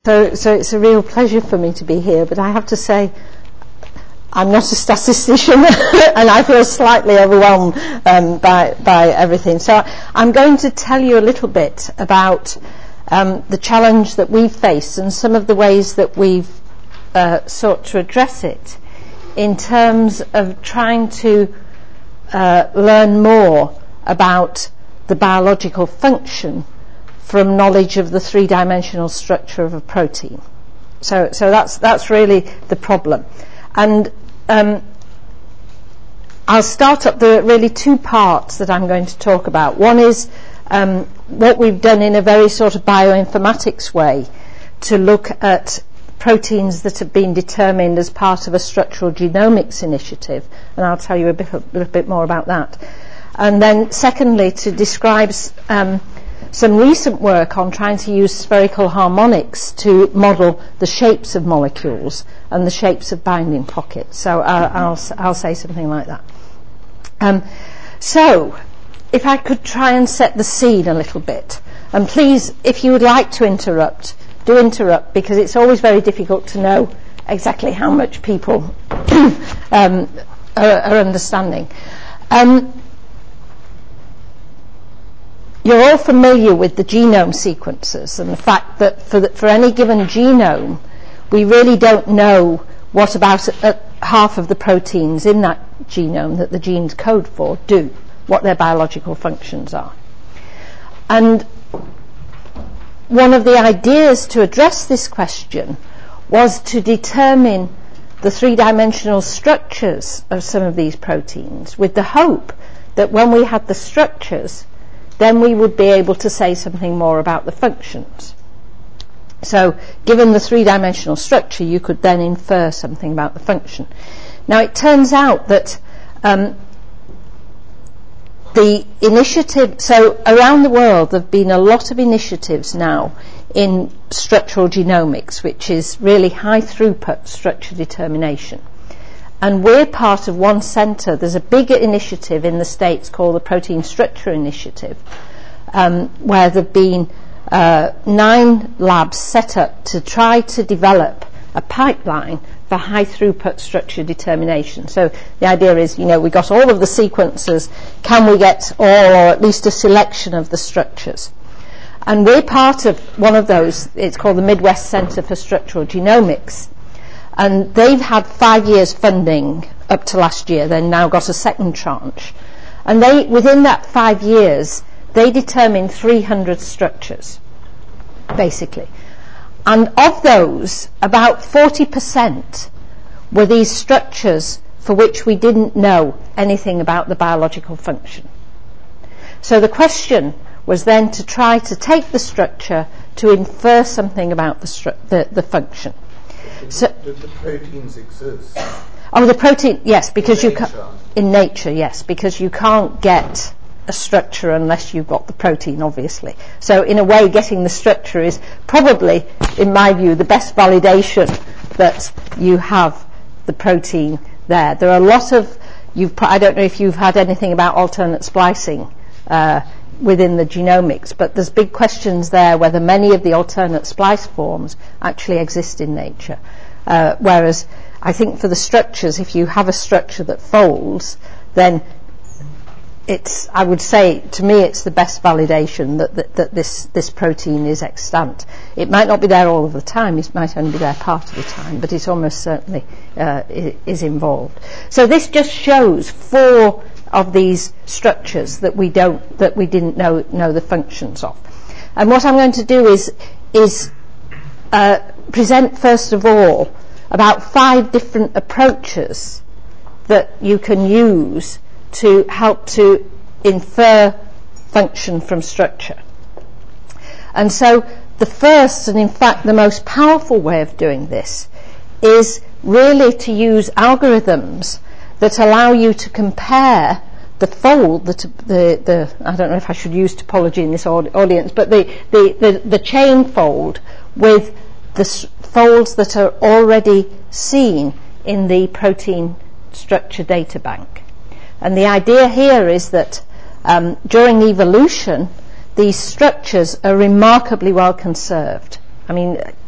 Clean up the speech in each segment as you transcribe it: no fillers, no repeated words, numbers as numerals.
So it's a real pleasure for me to be here, but I have to say I'm not a statistician and I feel slightly overwhelmed by everything. So I'm going to tell you a little bit about the challenge that we've faced and some of the ways that we've sought to address it in terms of trying to learn more about the biological function from knowledge of the three-dimensional structure of a protein. So that's really the problem. And I'll start up. There are really two parts that I'm going to talk about. One is what we've done in a very sort of bioinformatics way to look at proteins that have been determined as part of a structural genomics initiative, and I'll tell you a little bit more about that. And then secondly, to describe some recent work on trying to use spherical harmonics to model the shapes of molecules and the shapes of binding pockets. So I'll say something like that. So if I could try and set the scene a little bit, and please, if you would like to interrupt, do interrupt, because it's always very difficult to know exactly how much people are understanding. You're all familiar with the genome sequences and the fact that for any given genome, we really don't know what about half of the proteins in that genome that the genes code for do, what their biological functions are. And one of the ideas to address this question was to determine the three-dimensional structures of some of these proteins with the hope that when we had the structures, then we would be able to say something more about the functions. So given the three-dimensional structure, you could then infer something about the function. Now it turns out that the initiative, so around the world there have been a lot of initiatives now in structural genomics, which is really high throughput structure determination. And we're part of one centre. There's a bigger initiative in the States called the Protein Structure Initiative, where there have been 9 labs set up to try to develop a pipeline for high throughput structure determination. So the idea is, we got all of the sequences, can we get all or at least a selection of the structures? And we're part of one of those. It's called the Midwest Centre for Structural Genomics. And they've had 5 years funding up to last year. They've now got a second tranche. And within that 5 years, they determined 300 structures, basically. And of those, about 40% were these structures for which we didn't know anything about the biological function. So the question was then to try to take the structure to infer something about the function. Did the proteins exist? Oh, the protein, yes, because in nature, yes, because you can't get a structure unless you've got the protein, obviously. So in a way, getting the structure is probably, in my view, the best validation that you have the protein there. There are a lot of, I don't know if you've had anything about alternate splicing within the genomics, but there's big questions there whether many of the alternate splice forms actually exist in nature. Whereas I think for the structures, if you have a structure that folds, then I would say, to me, it's the best validation that this protein is extant. It might not be there all of the time, it might only be there part of the time, but it almost certainly is involved. So this just shows 4 of these structures that we didn't know the functions of. And what I'm going to do is present first of all about 5 different approaches that you can use to help to infer function from structure. And so the first, and in fact the most powerful way of doing this, is really to use algorithms that allow you to compare the fold, the I don't know if I should use topology in this audience, but the chain fold with the folds that are already seen in the protein structure data bank. And the idea here is that during evolution, these structures are remarkably well conserved. I mean,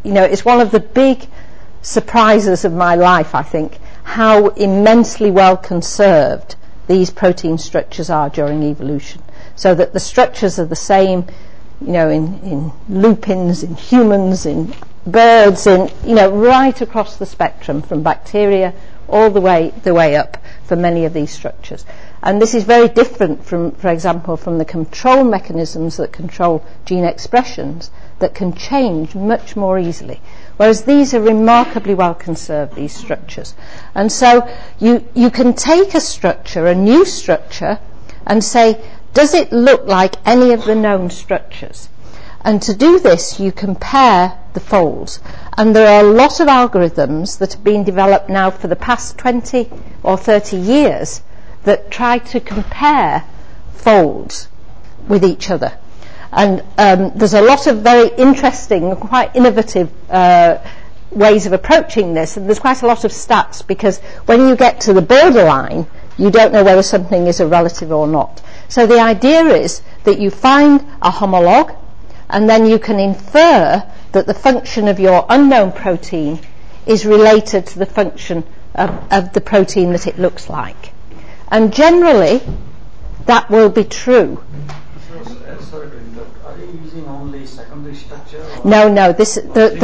it's one of the big surprises of my life, I think, how immensely well conserved these protein structures are during evolution. So that the structures are the same, in lupins, in humans, in birds, right across the spectrum, from bacteria all the way up for many of these structures. And this is very different from, for example, from the control mechanisms that control gene expressions that can change much more easily. Whereas these are remarkably well conserved, these structures. And so you can take a structure, a new structure, and say, does it look like any of the known structures? And to do this, you compare the folds. And there are a lot of algorithms that have been developed now for the past 20 or 30 years that try to compare folds with each other. And there's a lot of very interesting, quite innovative ways of approaching this. And there's quite a lot of stats, because when you get to the borderline, you don't know whether something is a relative or not. So the idea is that you find a homologue, and then you can infer that the function of your unknown protein is related to the function of the protein that it looks like. And generally, that will be true. Sorry to interrupt. Are you using only secondary structure? No. This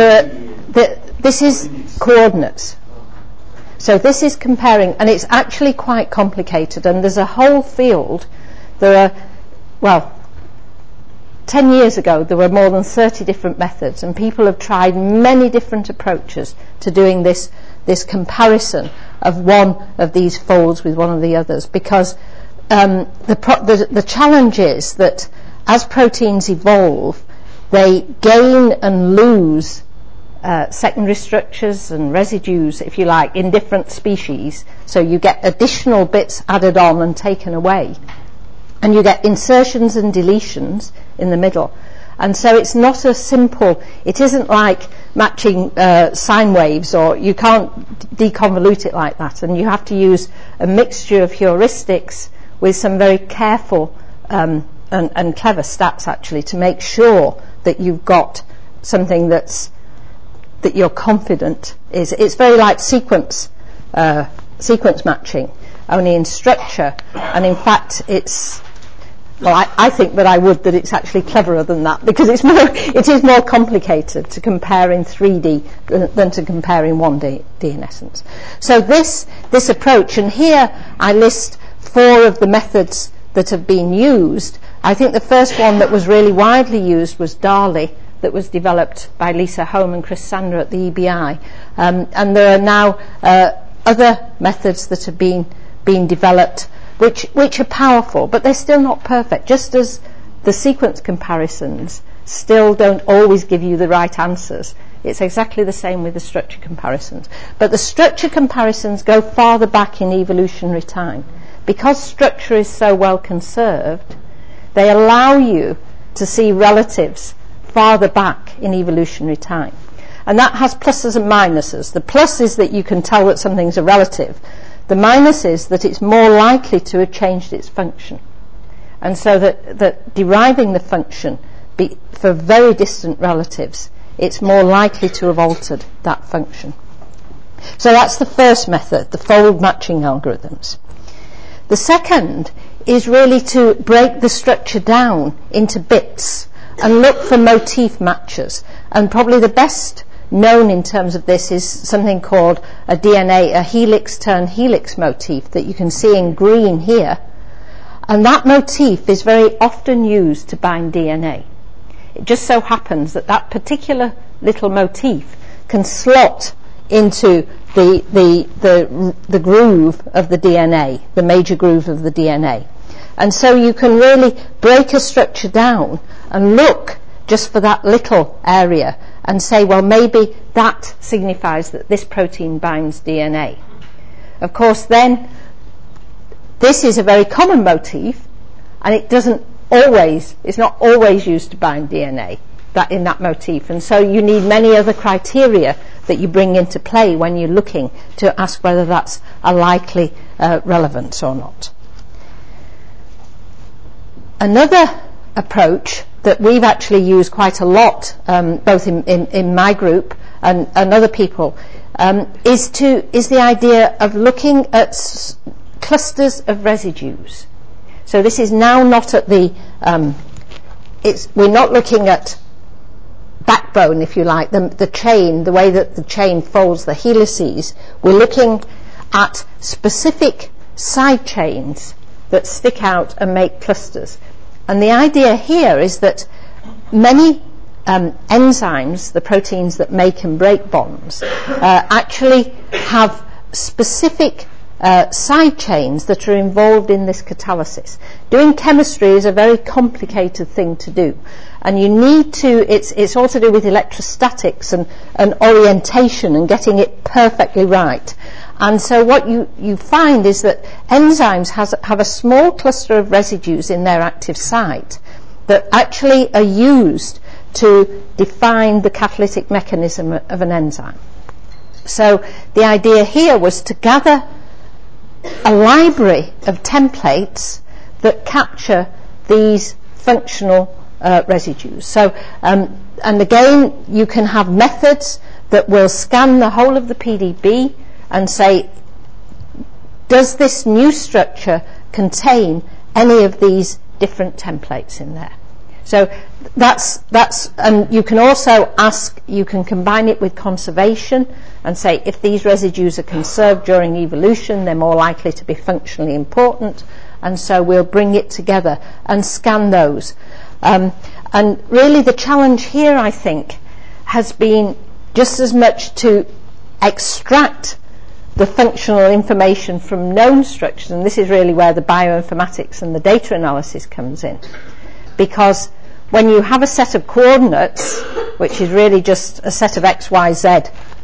is coordinates. So this is comparing, and it's actually quite complicated. And there's a whole field. There are, 10 years ago, there were more than 30 different methods, and people have tried many different approaches to doing this comparison of one of these folds with one of the others, because the challenge is that as proteins evolve, they gain and lose secondary structures and residues, if you like, in different species. So you get additional bits added on and taken away. And you get insertions and deletions in the middle. And so it's not as simple. It isn't like matching sine waves, or you can't deconvolute it like that. And you have to use a mixture of heuristics with some very careful and clever stats, actually, to make sure that you've got something that you're confident is. It's very like sequence matching, only in structure. And in fact, I think that it's actually cleverer than that, because it is more complicated to compare in 3D than to compare in 1D in essence. So this approach, and here I list 4 of the methods that have been used. I think the first one that was really widely used was DALI, that was developed by Lisa Holm and Chris Sander at the EBI. And there are now other methods that have been developed which are powerful, but they're still not perfect. Just as the sequence comparisons still don't always give you the right answers, it's exactly the same with the structure comparisons. But the structure comparisons go farther back in evolutionary time. Because structure is so well conserved, they allow you to see relatives farther back in evolutionary time. And that has pluses and minuses. The plus is that you can tell that something's a relative. The minus is that it's more likely to have changed its function. And so that deriving the function for very distant relatives, it's more likely to have altered that function. So that's the first method, the fold matching algorithms. The second is really to break the structure down into bits and look for motif matches. And probably the best known in terms of this is something called a DNA, a helix-turn-helix motif that you can see in green here. And that motif is very often used to bind DNA. It just so happens that particular little motif can slot into the groove of the DNA, the major groove of the DNA. And so you can really break a structure down and look just for that little area and say, well, maybe that signifies that this protein binds DNA. Of course, then, this is a very common motif, and it's not always used to bind DNA, in that motif. And so you need many other criteria that you bring into play when you're looking to ask whether that's a likely relevance or not. Another approach that we've actually used quite a lot, both in my group and other people, is the idea of looking at clusters of residues. So this is now not at the we're not looking at backbone, if you like, the chain, the way that the chain folds the helices. We're looking at specific side chains that stick out and make clusters. And the idea here is that many enzymes, the proteins that make and break bonds, actually have specific side chains that are involved in this catalysis. Doing chemistry is a very complicated thing to do, and you need to, it's all to do with electrostatics and orientation and getting it perfectly right. And so what you find is that enzymes have a small cluster of residues in their active site that actually are used to define the catalytic mechanism of an enzyme. So the idea here was to gather a library of templates that capture these functional residues. So, and again, you can have methods that will scan the whole of the PDB and say, does this new structure contain any of these different templates in there? So that's, and you can also ask, you can combine it with conservation and say if these residues are conserved during evolution, they're more likely to be functionally important, and so we'll bring it together and scan those. And really the challenge here, I think, has been just as much to extract the functional information from known structures, and this is really where the bioinformatics and the data analysis comes in. Because when you have a set of coordinates, which is really just a set of X, Y, Z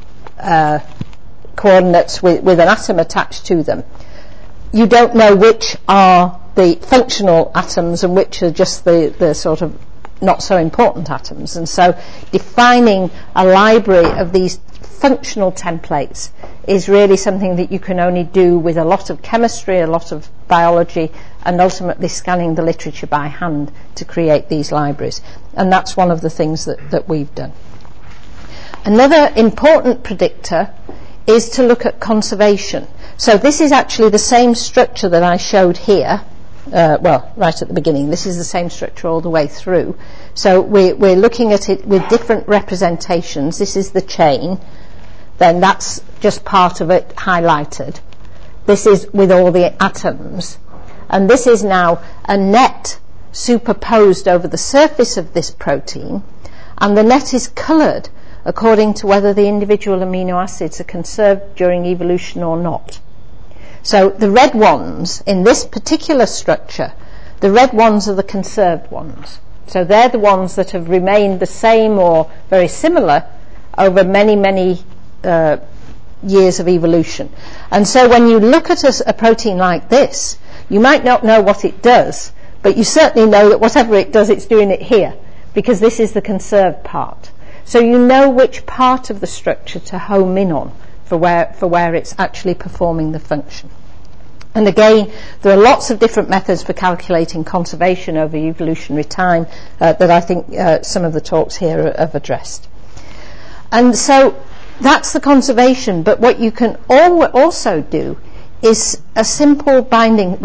coordinates with an atom attached to them, you don't know which are the functional atoms and which are just the sort of not so important atoms. And so defining a library of these functional templates is really something that you can only do with a lot of chemistry, a lot of biology, and ultimately scanning the literature by hand to create these libraries. And that's one of the things that we've done. Another important predictor is to look at conservation. So this is actually the same structure that I showed here, right at the beginning. This is the same structure all the way through. So we're looking at it with different representations. This is the chain. Then that's just part of it highlighted. This is with all the atoms. And this is now a net superposed over the surface of this protein, and the net is coloured according to whether the individual amino acids are conserved during evolution or not. So the red ones in this particular structure, the red ones are the conserved ones. So they're the ones that have remained the same or very similar over many, many years of evolution. And so when you look at a protein like this, you might not know what it does, but you certainly know that whatever it does, it's doing it here, because this is the conserved part. So you know which part of the structure to home in on for where it's actually performing the function. And again, there are lots of different methods for calculating conservation over evolutionary time that I think some of the talks here have addressed. And so that's the conservation, but what you can also do is a simple binding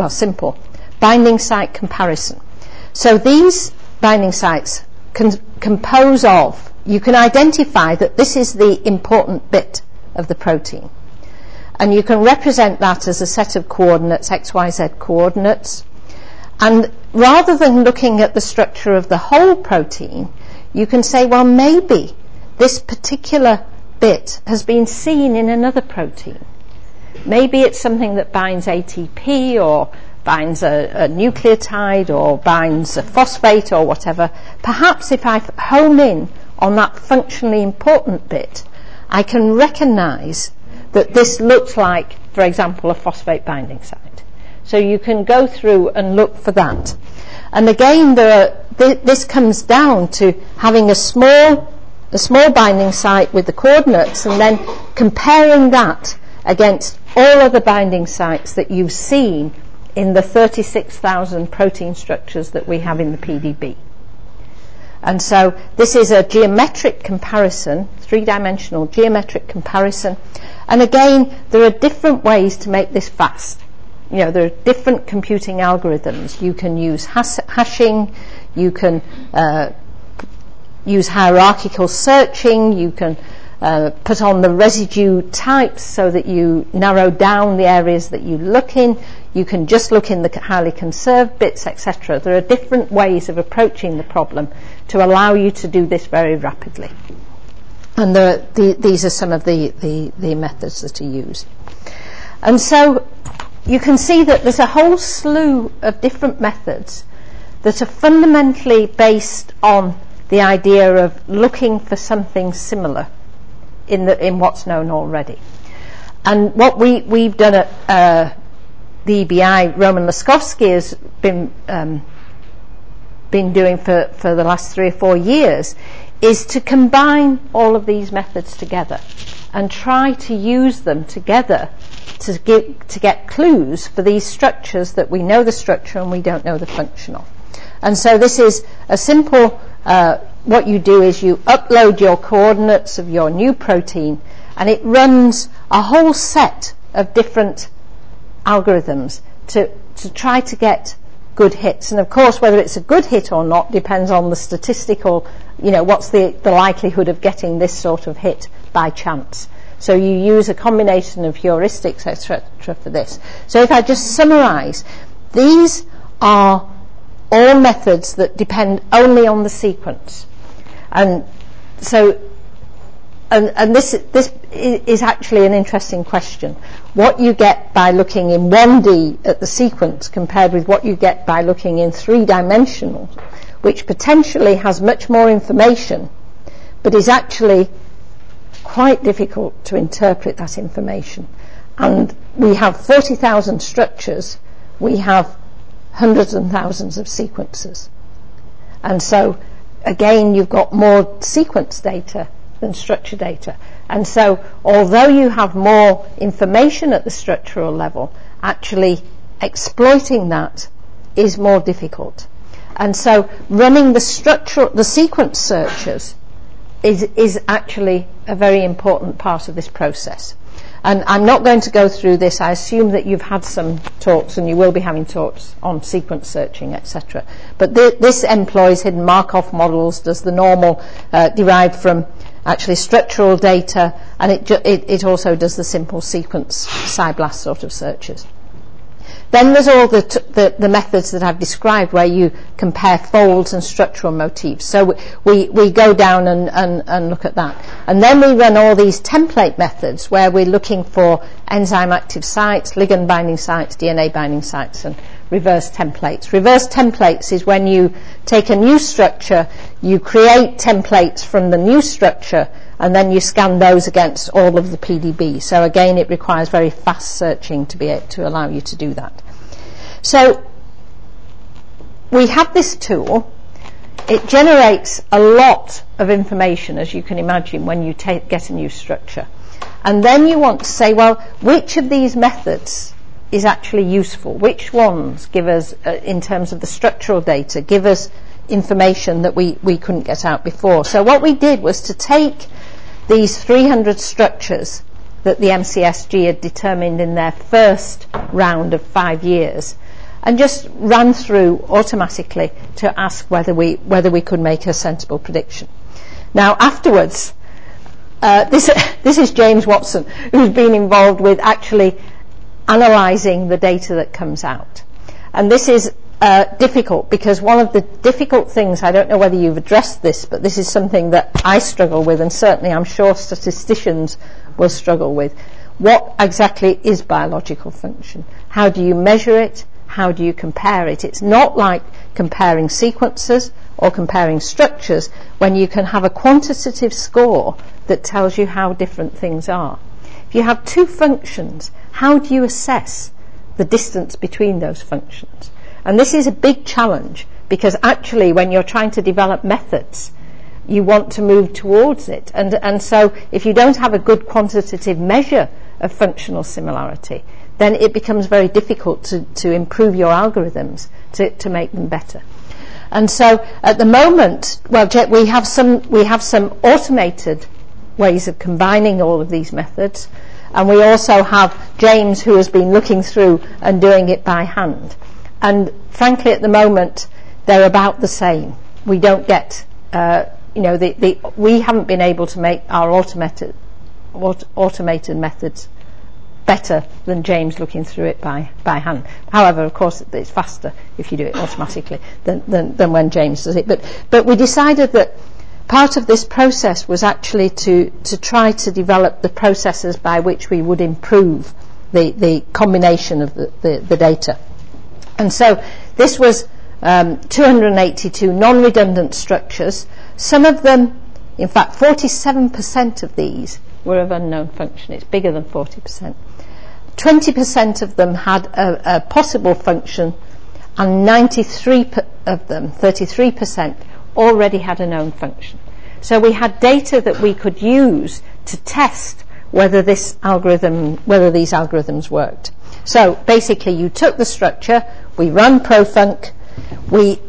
site comparison. So these binding sites compose of, you can identify that this is the important bit of the protein. And you can represent that as a set of coordinates, X, Y, Z coordinates. And rather than looking at the structure of the whole protein, you can say, well, maybe this particular bit has been seen in another protein. Maybe it's something that binds ATP or binds a nucleotide or binds a phosphate or whatever. Perhaps if I home in on that functionally important bit, I can recognize that this looks like, for example, a phosphate binding site. So you can go through and look for that. And again, this comes down to having a small binding site with the coordinates and then comparing that against all other binding sites that you've seen in the 36,000 protein structures that we have in the PDB. And so this is a geometric comparison, three-dimensional geometric comparison. And again, there are different ways to make this fast. There are different computing algorithms. You can use hashing, you can use hierarchical searching, you can put on the residue types so that you narrow down the areas that you look in. You can just look in the highly conserved bits, etc. There are different ways of approaching the problem to allow you to do this very rapidly. And these are some of the methods that are used. And so you can see that there's a whole slew of different methods that are fundamentally based on the idea of looking for something similar in what's known already. And what we've done at the EBI, Roman Laskowski has been doing for the last 3 or 4 years, is to combine all of these methods together and try to use them together to get clues for these structures that we know the structure and we don't know the function of. And so this is a simple, what you do is you upload your coordinates of your new protein, and it runs a whole set of different algorithms to try to get good hits. And of course, whether it's a good hit or not depends on the statistical, what's the likelihood of getting this sort of hit by chance. So you use a combination of heuristics, etc. for this. So if I just summarize, these are all methods that depend only on the sequence. And so and this is actually an interesting question. What you get by looking in 1D at the sequence compared with what you get by looking in 3-dimensional, which potentially has much more information, but is actually quite difficult to interpret that information. And we have 40,000 structures, we have hundreds and thousands of sequences. And so, again, you've got more sequence data than structure data. And so, although you have more information at the structural level, actually exploiting that is more difficult. And so, running the sequence searches is actually a very important part of this process. And I'm not going to go through this. I assume that you've had some talks, and you will be having talks on sequence searching, etc. But this employs hidden Markov models, does the normal derived from actually structural data, and it also does the simple sequence SciBLAST sort of searches. Then there's all the methods that I've described where you compare folds and structural motifs. So we go down and look at that. And then we run all these template methods where we're looking for enzyme active sites, ligand binding sites, DNA binding sites, and reverse templates. Reverse templates is when you take a new structure, you create templates from the new structure, and then you scan those against all of the PDB. So again, it requires very fast searching to be able to allow you to do that. So we have this tool. It generates a lot of information, as you can imagine, when you get a new structure. And then you want to say, well, which of these methods is actually useful? Which ones give us, in terms of the structural data, give us information that we couldn't get out before? So what we did was to take these 300 structures that the MCSG had determined in their first round of 5 years, and just ran through automatically to ask whether we could make a sensible prediction. Now, afterwards, this is James Watson, who's been involved with actually analysing the data that comes out. And this is difficult, because one of the difficult things, I don't know whether you've addressed this, but this is something that I struggle with, and certainly I'm sure statisticians will struggle with. What exactly is biological function? How do you measure it? How do you compare it? It's not like comparing sequences or comparing structures when you can have a quantitative score that tells you how different things are. If you have two functions, how do you assess the distance between those functions? And this is a big challenge, because actually when you're trying to develop methods, you want to move towards it. And so if you don't have a good quantitative measure of functional similarity, then it becomes very difficult to improve your algorithms to make them better. And so at the moment, we have some automated ways of combining all of these methods, and we also have James who has been looking through and doing it by hand. And frankly, at the moment, they're about the same. We don't get, we haven't been able to make our automated methods better than James looking through it by hand. However, of course, it's faster if you do it automatically than when James does it. But we decided that part of this process was actually to try to develop the processes by which we would improve the combination of the data. And so this was 282 non-redundant structures. Some of them, in fact, 47% of these were of unknown function. It's bigger than 40%. 20% of them had a possible function, and 93 of them, 33%, already had a known function. So we had data that we could use to test whether these algorithms worked. So basically, you took the structure, we run profunc, we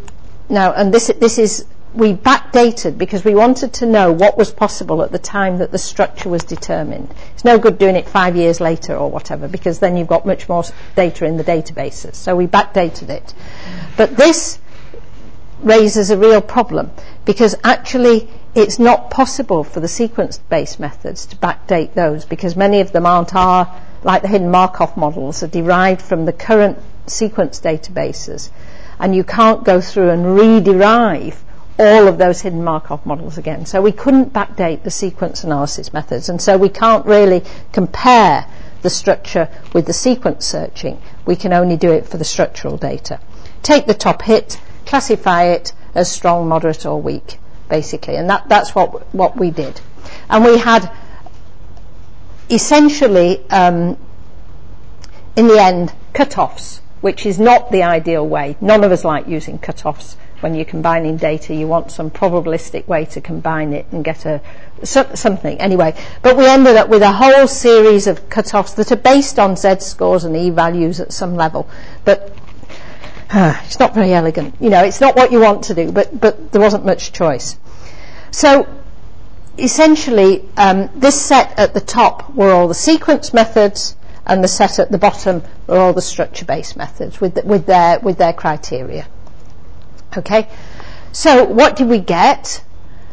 backdated because we wanted to know what was possible at the time that the structure was determined. It's no good doing it 5 years later or whatever, because then you've got much more data in the databases. So we backdated it. But this raises a real problem, because actually it's not possible for the sequence-based methods to backdate those, because many of them like the hidden Markov models, are derived from the current sequence databases, and you can't go through and re-derive all of those hidden Markov models again. So we couldn't backdate the sequence analysis methods, and so we can't really compare the structure with the sequence searching. We can only do it for the structural data. Take the top hit, classify it as strong, moderate, or weak, basically, and that's what we did. And we had essentially, in the end, cut-offs, which is not the ideal way. None of us like using cut-offs. When you're combining data, you want some probabilistic way to combine it and get something. Anyway, but we ended up with a whole series of cut-offs that are based on z-scores and e-values at some level. But it's not very elegant. It's not what you want to do, but there wasn't much choice. So essentially, this set at the top were all the sequence methods, and the set at the bottom were all the structure-based methods with their criteria. Okay, so what did we get?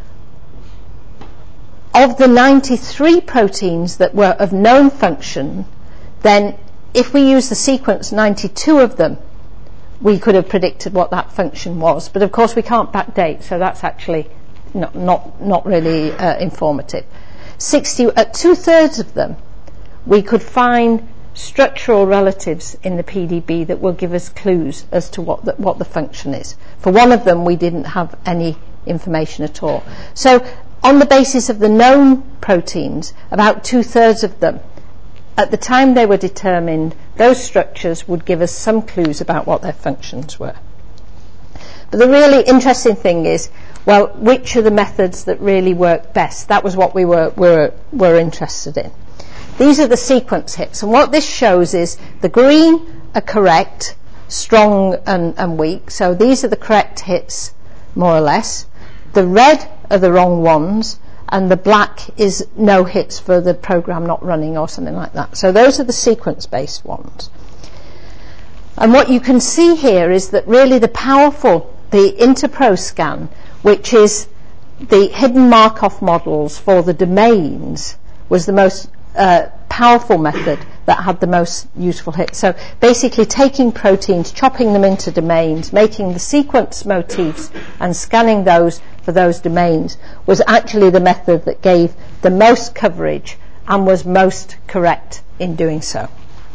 Of the 93 proteins that were of known function, then if we use the sequence, 92 of them, we could have predicted what that function was. But of course we can't backdate, so that's actually not really informative. At 2/3 of them, we could find structural relatives in the PDB that will give us clues as to what the function is. For one of them, we didn't have any information at all. So on the basis of the known proteins, about 2/3 of them, at the time they were determined, those structures would give us some clues about what their functions were. But the really interesting thing is, well, which are the methods that really work best? That was what we were interested in. These are the sequence hits, and what this shows is the green are correct, strong and weak, so these are the correct hits, more or less. The red are the wrong ones, and the black is no hits for the program not running or something like that. So those are the sequence-based ones. And what you can see here is that really the Interpro scan, which is the hidden Markov models for the domains, was the most powerful method that had the most useful hits. So basically taking proteins, chopping them into domains, making the sequence motifs and scanning those for those domains was actually the method that gave the most coverage and was most correct in doing so.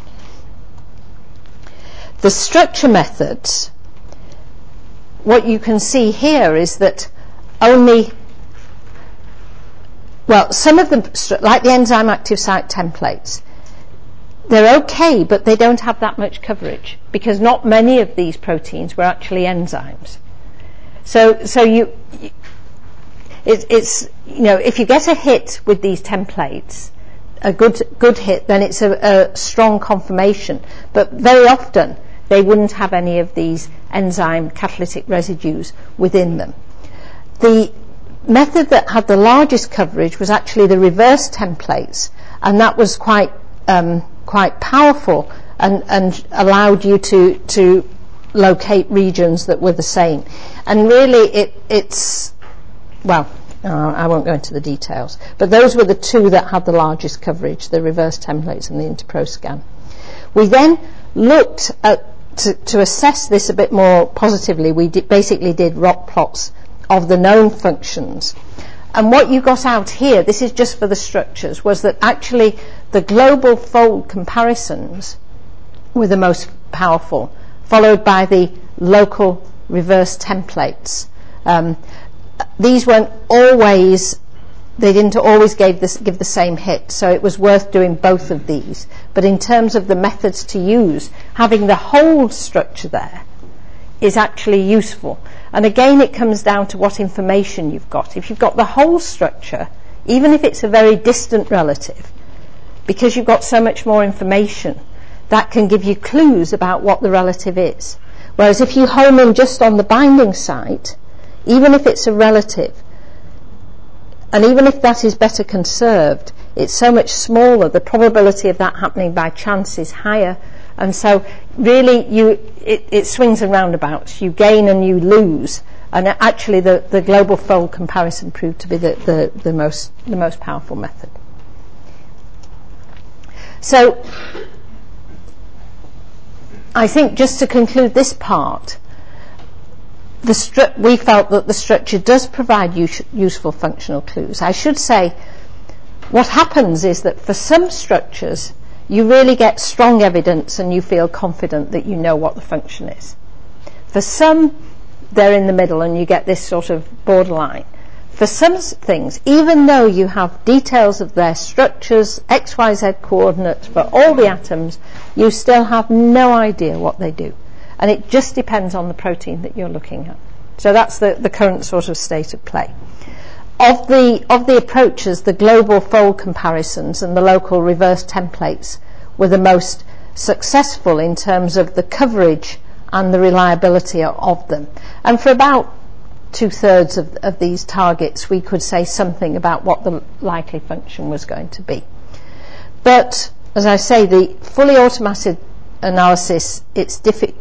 The structure methods, what you can see here is that some of them, like the enzyme active site templates, they're okay, but they don't have that much coverage because not many of these proteins were actually enzymes. So if you get a hit with these templates, a good hit, then it's a strong confirmation. But very often they wouldn't have any of these enzyme catalytic residues within them. The method that had the largest coverage was actually the reverse templates, and that was quite powerful and allowed you to locate regions that were the same. And really I won't go into the details, but those were the two that had the largest coverage, the reverse templates and the InterProScan. We then looked at, to assess this a bit more positively, we basically did ROC plots of the known functions. And what you got out here, this is just for the structures, was that actually the global fold comparisons were the most powerful, followed by the local reverse templates. These weren't always, they didn't always give the same hit, so it was worth doing both of these. But in terms of the methods to use, having the whole structure there is actually useful. And again, it comes down to what information you've got. If you've got the whole structure, even if it's a very distant relative, because you've got so much more information, that can give you clues about what the relative is. Whereas if you home in just on the binding site, even if it's a relative, and even if that is better conserved, it's so much smaller, the probability of that happening by chance is higher. And so really it swings and roundabouts. You gain and you lose. And actually the global fold comparison proved to be the most powerful method. So I think just to conclude this part, we felt that the structure does provide useful functional clues. I should say, what happens is that for some structures, you really get strong evidence and you feel confident that you know what the function is. For some, they're in the middle and you get this sort of borderline. For some things, even though you have details of their structures, XYZ coordinates for all the atoms, you still have no idea what they do. And it just depends on the protein that you're looking at. So that's the current sort of state of play. Of the approaches, the global fold comparisons and the local reverse templates were the most successful in terms of the coverage and the reliability of them. And for about 2/3 of these targets, we could say something about what the likely function was going to be. But, as I say, the fully automated analysis, it's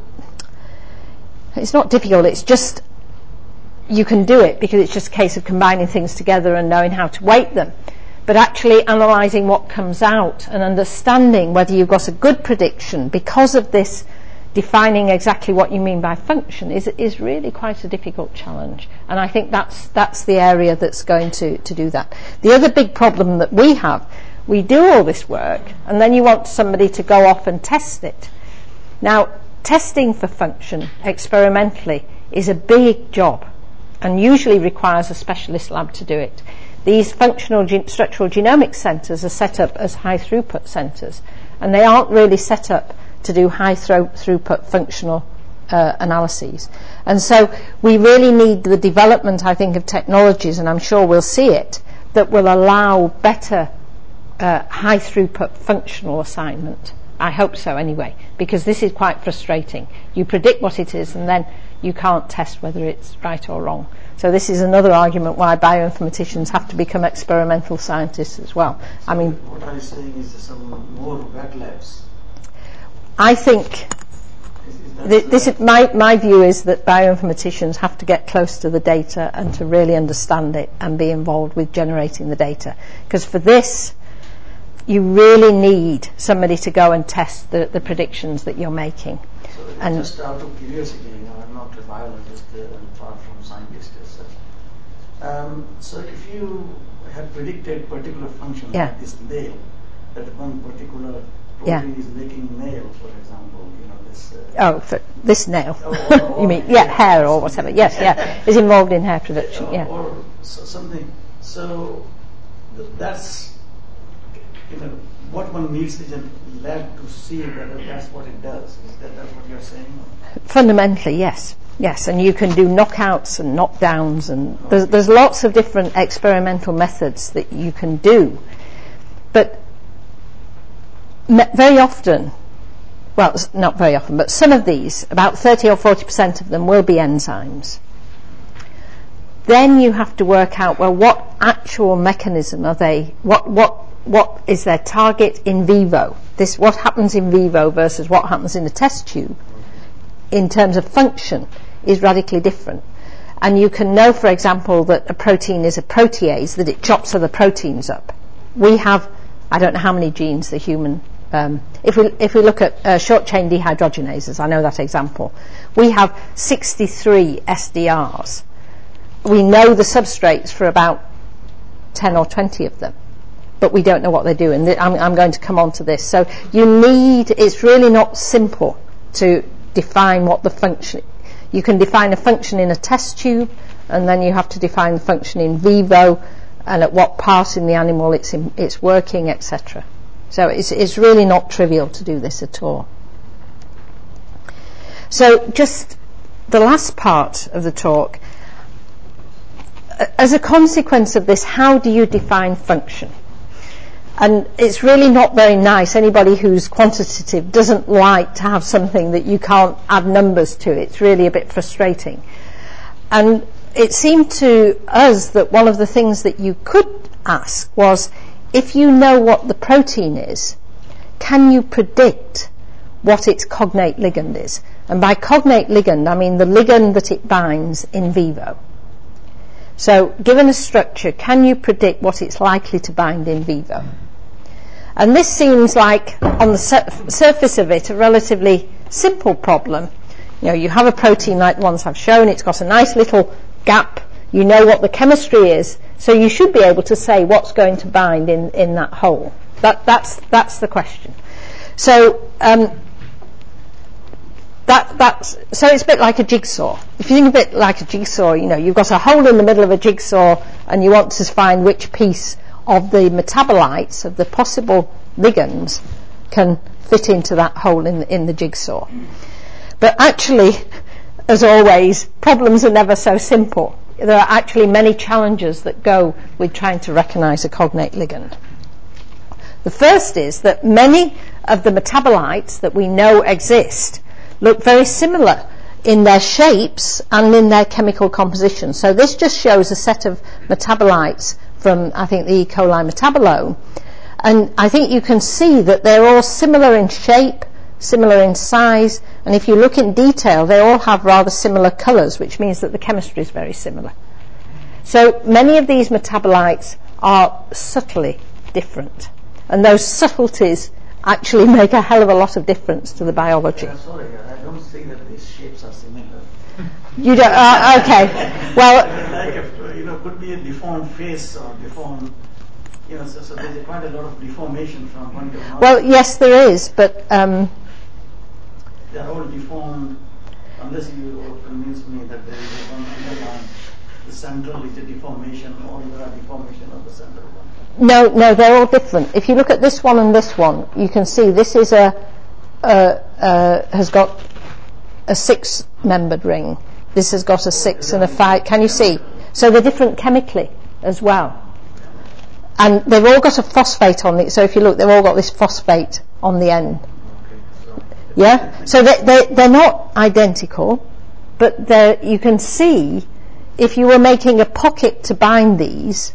not difficult, it's just you can do it because it's just a case of combining things together and knowing how to weight them. But actually analysing what comes out and understanding whether you've got a good prediction because of this defining exactly what you mean by function is really quite a difficult challenge. And I think that's the area that's going to do that. The other big problem that we have, we do all this work and then you want somebody to go off and test it. Now, testing for function experimentally is a big job and usually requires a specialist lab to do it. These functional structural genomics centres are set up as high throughput centres and they aren't really set up to do high throughput functional analyses. And so we really need the development, I think, of technologies, and I'm sure we'll see it, that will allow better high throughput functional assignment. I hope so anyway, because this is quite frustrating. You predict what it is and then you can't test whether it's right or wrong. So this is another argument why bioinformaticians have to become experimental scientists as well. So I mean, what are you saying is some more wet labs? I think my view is that bioinformaticians have to get close to the data and to really understand it and be involved with generating the data. Because for this, you really need somebody to go and test the predictions that you're making. So and just out of curiosity, I'm not a biologist and far from scientist as such. So if you had predicted particular function like this nail, that one particular protein is making nail, for example, this... for this nail. You mean, hair or whatever. Yes, is involved in hair production, Or something. So that's... what one needs is a lab to see whether that's what it does. Is that what you're saying? Fundamentally, yes. Yes, and you can do knockouts and knockdowns, and there's lots of different experimental methods that you can do. But very often, well, not very often, but some of these, about 30 or 40% of them will be enzymes. Then you have to work out, well, what actual mechanism are they, what is their target in vivo? This, what happens in vivo versus what happens in a test tube in terms of function is radically different. And you can know, for example, that a protein is a protease, that it chops other proteins up. We have, I don't know how many genes the human, if we look at short-chain dehydrogenases, I know that example, we have 63 SDRs. We know the substrates for about 10 or 20 of them, but we don't know what they do, and I'm going to come on to this. So it's really not simple to define what the function. You can define a function in a test tube, and then you have to define the function in vivo, and at what part in the animal it's working, etc. So it's really not trivial to do this at all. So just the last part of the talk. As a consequence of this, how do you define function? And it's really not very nice. Anybody who's quantitative doesn't like to have something that you can't add numbers to. It's really a bit frustrating. And it seemed to us that one of the things that you could ask was, if you know what the protein is, can you predict what its cognate ligand is? And by cognate ligand, I mean the ligand that it binds in vivo. So, given a structure, can you predict what it's likely to bind in vivo? And this seems like, on the surface of it, a relatively simple problem. You know, you have a protein like the ones I've shown, it's got a nice little gap, you know what the chemistry is, so you should be able to say what's going to bind in that hole. That's the question. So, so it's a bit like a jigsaw. If you think of it like a jigsaw, you know, you've got a hole in the middle of a jigsaw and you want to find which piece of the metabolites, of the possible ligands, can fit into that hole in the jigsaw. But actually, as always, problems are never so simple. There are actually many challenges that go with trying to recognize a cognate ligand. The first is that many of the metabolites that we know exist look very similar in their shapes and in their chemical composition. So this just shows a set of metabolites from, I think, the E. coli metabolome. And I think you can see that they're all similar in shape, similar in size, and if you look in detail, they all have rather similar colours, which means that the chemistry is very similar. So many of these metabolites are subtly different, and those subtleties actually make a hell of a lot of difference to the biology. Sorry, I don't see that these shapes are similar. You don't? Okay. Well, like could be a deformed face or deformed. So there's quite a lot of deformation from one to another. Well, yes, there is, but they are all deformed, unless you convince me that there is one underlying. The central is a deformation, or there are deformation of the central one. No, they're all different. If you look at this one and this one, you can see this is has got a 6-membered ring. This has got a 6 and a 5. Can you see? So they're different chemically as well. And they've all got a phosphate on it. So if you look, they've all got this phosphate on the end. Yeah? So they're not identical, but you can see, if you were making a pocket to bind these,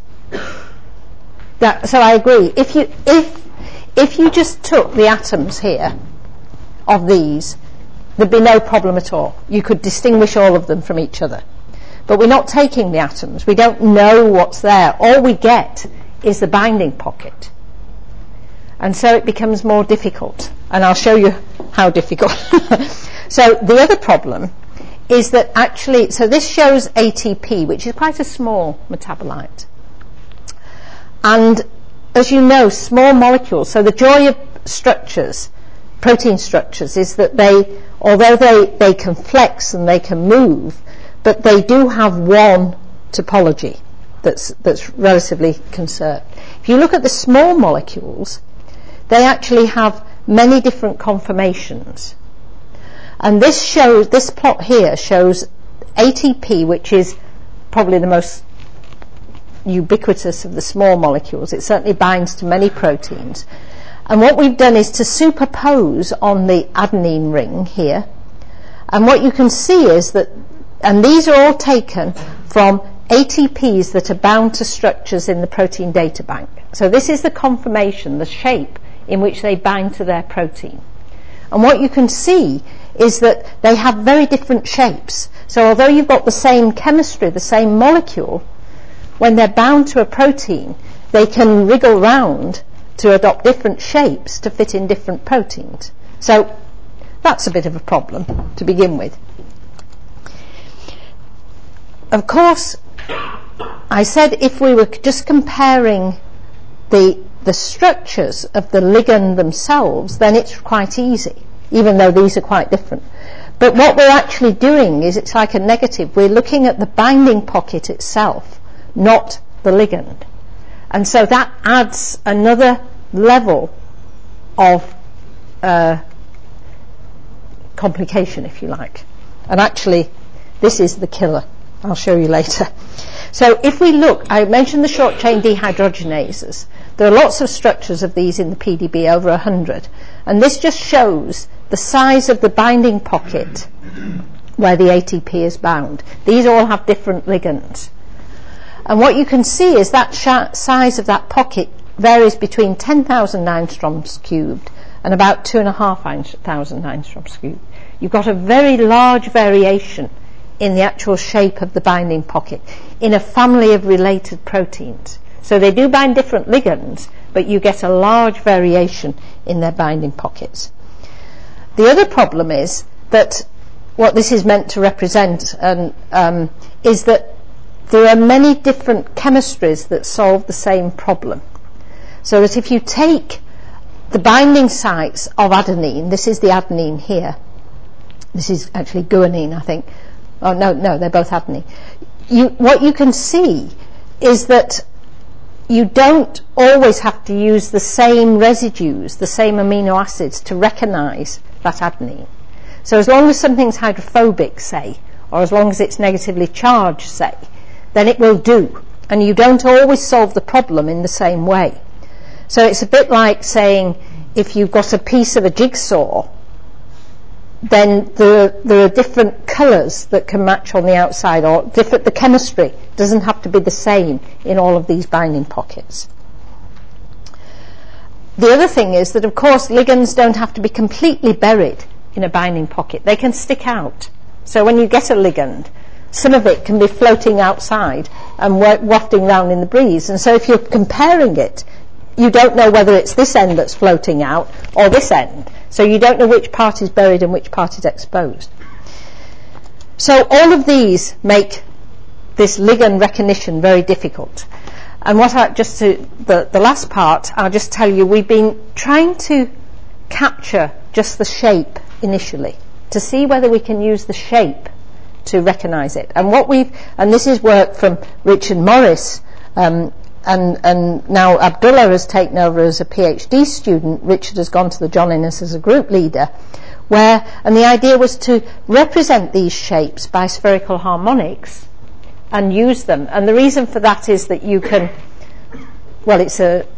so I agree. If you just took the atoms here of these, there'd be no problem at all. You could distinguish all of them from each other. But we're not taking the atoms. We don't know what's there. All we get is the binding pocket. And so it becomes more difficult. And I'll show you how difficult. So the other problem is that actually, so this shows ATP, which is quite a small metabolite. And as you know, small molecules, so the joy of structures, protein structures, is that although they can flex and they can move, but they do have one topology that's relatively conserved. If you look at the small molecules, they actually have many different conformations. And this plot here shows ATP, which is probably the most ubiquitous of the small molecules. It certainly binds to many proteins. And what we've done is to superpose on the adenine ring here. And what you can see is that, and these are all taken from ATPs that are bound to structures in the protein data bank. So this is the conformation, the shape in which they bind to their protein. And what you can see is that they have very different shapes. So although you've got the same chemistry, the same molecule, when they're bound to a protein, they can wriggle round to adopt different shapes to fit in different proteins. So that's a bit of a problem to begin with. Of course, I said if we were just comparing the structures of the ligand themselves, then it's quite easy, even though these are quite different. But what we're actually doing is it's like a negative. We're looking at the binding pocket itself, not the ligand. And so that adds another level of complication, if you like. And actually, this is the killer. I'll show you later. So if we look, I mentioned the short-chain dehydrogenases. There are lots of structures of these in the PDB, over 100. And this just shows the size of the binding pocket where the ATP is bound. These all have different ligands. And what you can see is that size of that pocket varies between 10,000 angstroms cubed and about 2,500 angstroms cubed. You've got a very large variation in the actual shape of the binding pocket in a family of related proteins. So they do bind different ligands, but you get a large variation in their binding pockets. The other problem is that what this is meant to represent is that there are many different chemistries that solve the same problem. So that if you take the binding sites of adenine, this is the adenine here. This is actually guanine, I think. Oh, no, they're both adenine. What you can see is that you don't always have to use the same residues, the same amino acids to recognize that adenine. So as long as something's hydrophobic, say, or as long as it's negatively charged, say, then it will do. And you don't always solve the problem in the same way. So it's a bit like saying if you've got a piece of a jigsaw, then there are different colours that can match on the outside, or the chemistry doesn't have to be the same in all of these binding pockets. The other thing is that, of course, ligands don't have to be completely buried in a binding pocket. They can stick out. So when you get a ligand, some of it can be floating outside and wafting around in the breeze. And so if you're comparing it, you don't know whether it's this end that's floating out or this end. So you don't know which part is buried and which part is exposed. So all of these make this ligand recognition very difficult. And the last part, I'll just tell you, we've been trying to capture just the shape initially to see whether we can use the shape to recognize it. And this is work from Richard Morris, and now Abdullah has taken over as a PhD student. Richard has gone to the John Innes as a group leader, and the idea was to represent these shapes by spherical harmonics and use them. And the reason for that is that you can, there's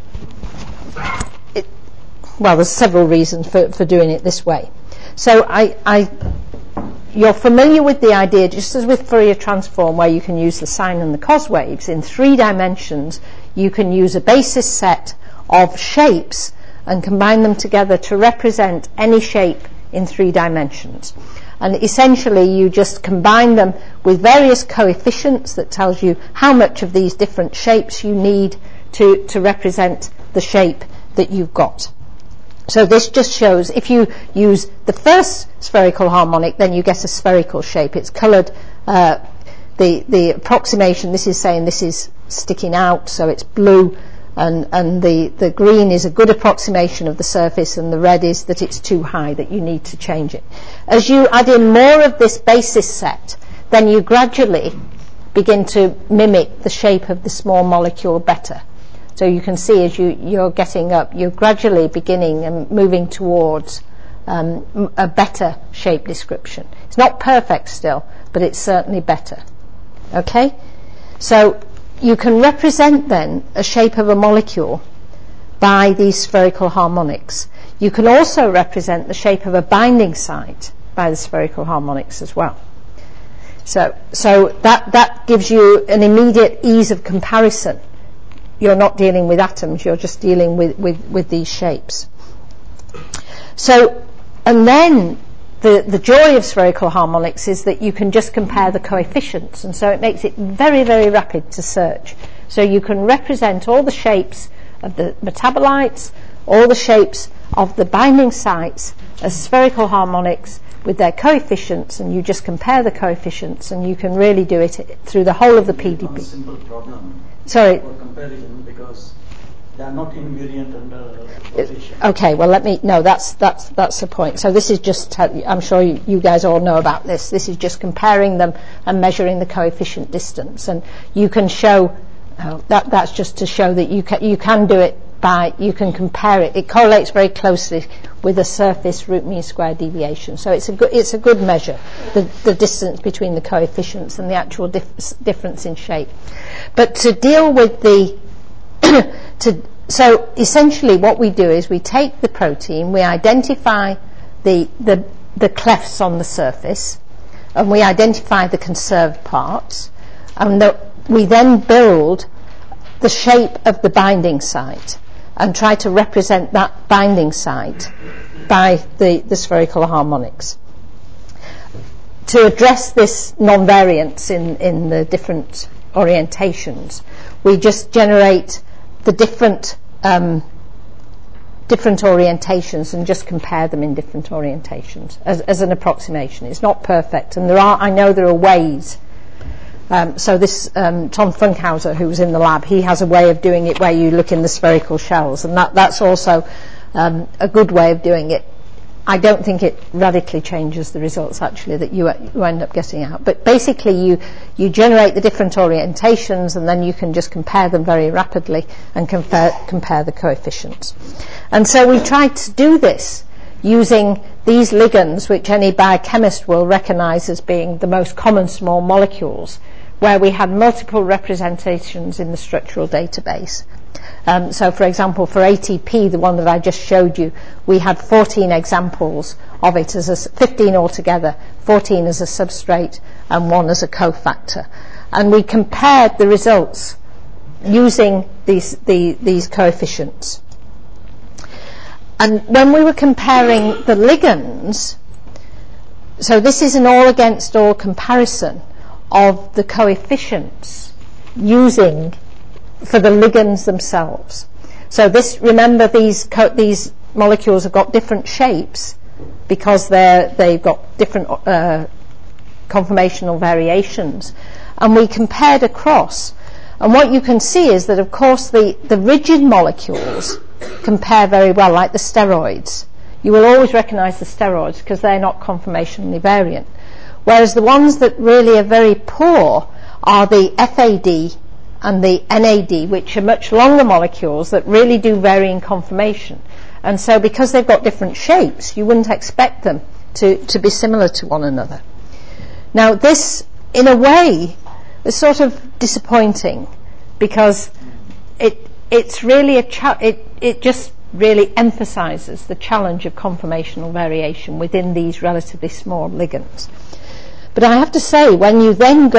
several reasons for doing it this way. So you're familiar with the idea, just as with Fourier transform, where you can use the sine and the cos waves in 3 dimensions. You can use a basis set of shapes and combine them together to represent any shape in 3 dimensions. And essentially you just combine them with various coefficients that tells you how much of these different shapes you need to represent the shape that you've got. So this just shows, if you use the first spherical harmonic, then you get a spherical shape. It's coloured, the approximation, this is saying this is sticking out, so it's blue, and the green is a good approximation of the surface, and the red is that it's too high, that you need to change it. As you add in more of this basis set, then you gradually begin to mimic the shape of the small molecule better. So you can see as you're getting up, you're gradually beginning and moving towards a better shape description. It's not perfect still, but it's certainly better. Okay? So you can represent then a shape of a molecule by these spherical harmonics. You can also represent the shape of a binding site by the spherical harmonics as well. So that gives you an immediate ease of comparison. You're not dealing with atoms, you're just dealing with these shapes. So, and then the joy of spherical harmonics is that you can just compare the coefficients, and so it makes it very, very rapid to search. So you can represent all the shapes of the metabolites, all the shapes of the binding sites as spherical harmonics with their coefficients, and you just compare the coefficients, and you can really do it through the whole of the PDB. One simple problem. Sorry. For comparison, because they are not invariant under rotation. Okay, well that's the point. So this is just, I'm sure you guys all know about this. This is just comparing them and measuring the coefficient distance, and you can show that's just to show that you can do it by, you can compare it. It correlates very closely with the surface root mean square deviation. So it's a good measure, the distance between the coefficients and the actual difference in shape. But to deal with so essentially what we do is we take the protein, we identify the clefts on the surface, and we identify the conserved parts, and we then build the shape of the binding site and try to represent that binding site by the spherical harmonics. To address this non-variance in the different orientations, we just generate the different orientations and just compare them in different orientations as an approximation. It's not perfect, and I know there are ways. So this Tom Funkhauser, who was in the lab, he has a way of doing it where you look in the spherical shells, and that's also a good way of doing it. I don't think it radically changes the results actually that you end up getting out. But basically you generate the different orientations, and then you can just compare them very rapidly and compare the coefficients. And so we tried to do this using these ligands, which any biochemist will recognize as being the most common small molecules, where we had multiple representations in the structural database. So, for example, for ATP, the one that I just showed you, we had 14 examples of it, 15 altogether, 14 as a substrate and 1 as a cofactor. And we compared the results using these coefficients. And when we were comparing the ligands, so this is an all-against-all comparison of the coefficients using for the ligands themselves. So remember these molecules have got different shapes because they've got different conformational variations, and we compared across. And what you can see is that, of course, the rigid molecules compare very well, like the steroids. You will always recognize the steroids because they're not conformationally variant. Whereas the ones that really are very poor are the FAD and the NAD, which are much longer molecules that really do vary in conformation. And so because they've got different shapes, you wouldn't expect them to be similar to one another. Now this, in a way, is sort of disappointing because it's really it just really emphasizes the challenge of conformational variation within these relatively small ligands. But I have to say, when you then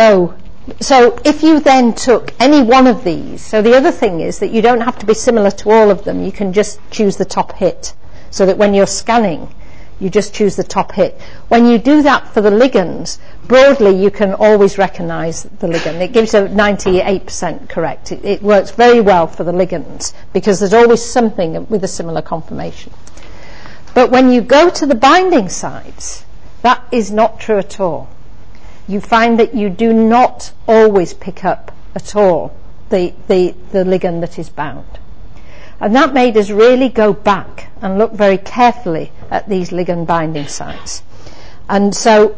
so if you then took any one of these, so the other thing is that you don't have to be similar to all of them, you can just choose the top hit, so that when you're scanning, you just choose the top hit. When you do that for the ligands, broadly you can always recognize the ligand. It gives a 98% correct. It works very well for the ligands because there's always something with a similar conformation. But when you go to the binding sites, that is not true at all. You find that you do not always pick up at all the ligand that is bound. And that made us really go back and look very carefully at these ligand binding sites. And so,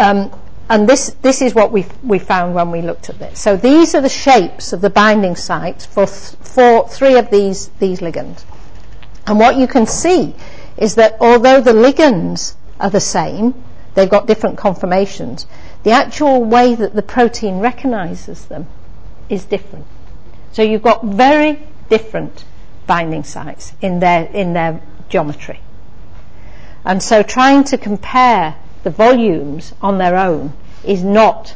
and this is what we found when we looked at this. So these are the shapes of the binding sites for three of these ligands. And what you can see is that although the ligands are the same, they've got different conformations, the actual way that the protein recognizes them is different. So you've got very different binding sites in their geometry. And so trying to compare the volumes on their own is not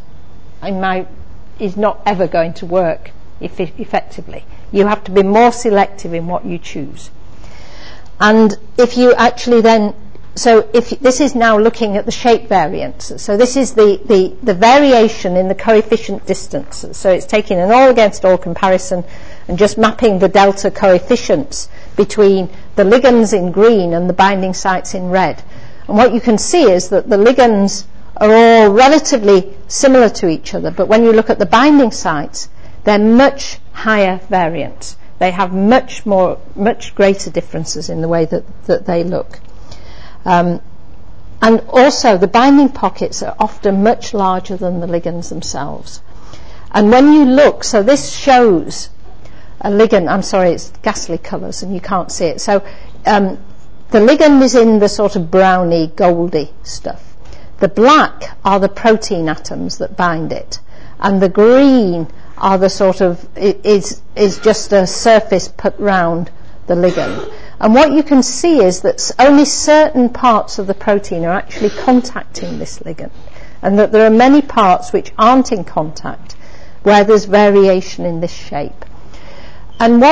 ever going to work effectively. You have to be more selective in what you choose. And if you actually then, so if this is now looking at the shape variance, so this is the variation in the coefficient distance. So it's taking an all against all comparison and just mapping the delta coefficients between the ligands in green and the binding sites in red. And what you can see is that the ligands are all relatively similar to each other, but when you look at the binding sites, they're much higher variance. They have much greater differences in the way that they look. And also the binding pockets are often much larger than the ligands themselves. And when you look, so this shows a ligand, I'm sorry, it's ghastly colours and you can't see it. So the ligand is in the sort of browny, goldy stuff. The black are the protein atoms that bind it. And the green are the sort of, is just a surface put round the ligand. And what you can see is that only certain parts of the protein are actually contacting this ligand, and that there are many parts which aren't in contact, where there's variation in this shape. And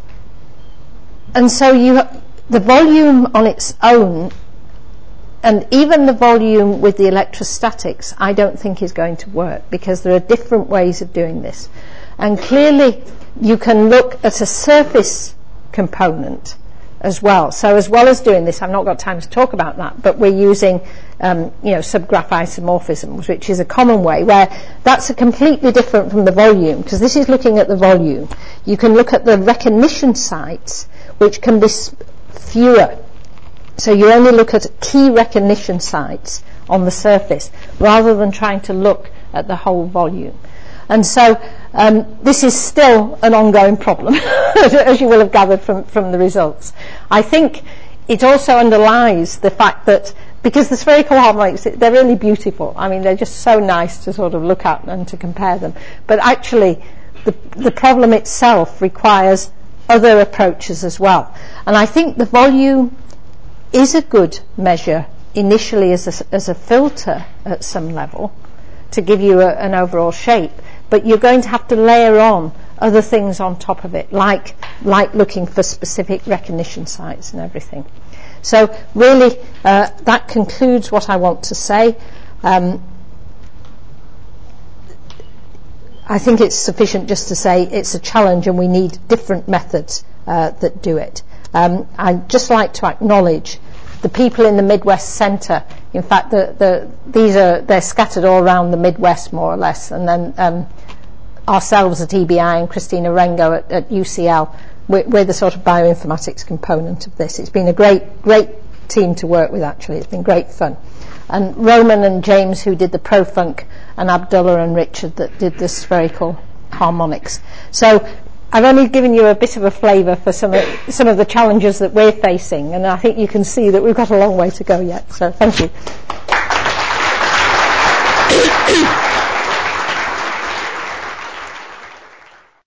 so the volume on its own, and even the volume with the electrostatics, I don't think is going to work, because there are different ways of doing this. And clearly you can look at a surface component as well. So as well as doing this, I've not got time to talk about that, but we're using subgraph isomorphisms, which is a common way, where that's a completely different from the volume, because this is looking at the volume. You can look at the recognition sites, which can be fewer. So you only look at key recognition sites on the surface, rather than trying to look at the whole volume. And so this is still an ongoing problem, as you will have gathered from the results. I think it also underlies the fact that, because the spherical harmonics, they're really beautiful. I mean, they're just so nice to sort of look at and to compare them. But actually, the problem itself requires other approaches as well. And I think the volume is a good measure initially as a filter at some level to give you an overall shape. But you're going to have to layer on other things on top of it, like looking for specific recognition sites and everything. So really, that concludes what I want to say. I think it's sufficient just to say it's a challenge and we need different methods that do it. I'd just like to acknowledge the people in the Midwest Centre. In fact, they're scattered all around the Midwest, more or less, and then ourselves at EBI and Christina Rengo at UCL, we're the sort of bioinformatics component of this. It's been a great team to work with, actually. It's been great fun. And Roman and James, who did the ProFunk, and Abdullah and Richard that did the spherical harmonics. So I've only given you a bit of a flavour for some of the challenges that we're facing, and I think you can see that we've got a long way to go yet. So thank you.